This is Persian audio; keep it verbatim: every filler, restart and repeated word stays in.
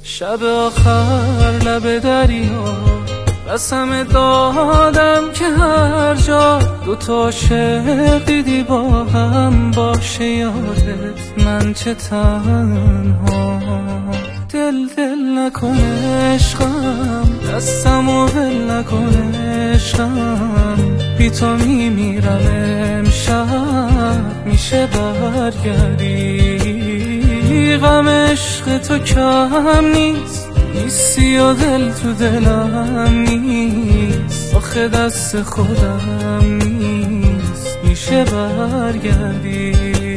شب آخر لب دریا قسم دادم که هر جا دوتا عاشق دیدی با هم باشه یادت من چه تنها. دل دل نکن عشقم، دستمو ول نکن عشقم، بی تو میمیرم امشب میشه برگردی. غم عشق تو کم نیست، نیستی و دل تو دلم نیست، آخه دست خودم نیست میشه برگردی.